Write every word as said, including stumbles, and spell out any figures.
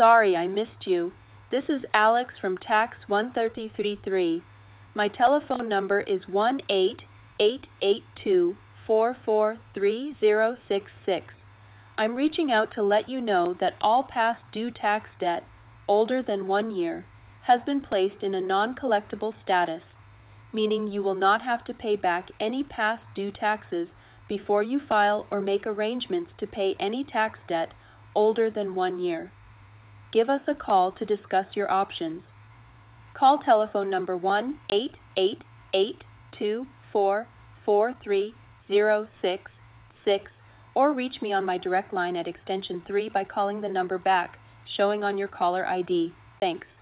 Sorry I missed you. This is Alex from Tax one thirty-three three. My telephone number is one eight eight eight two four four three zero six six. I'm reaching out to let you know that all past due tax debt, older than one year, has been placed in a non-collectible status, meaning you will not have to pay back any past due taxes before you file or make arrangements to pay any tax debt older than one year. Give us a call to discuss your options. Call telephone number one eight eight eight two four four three zero six six or reach me on my direct line at extension three by calling the number back showing on your caller I D. Thanks.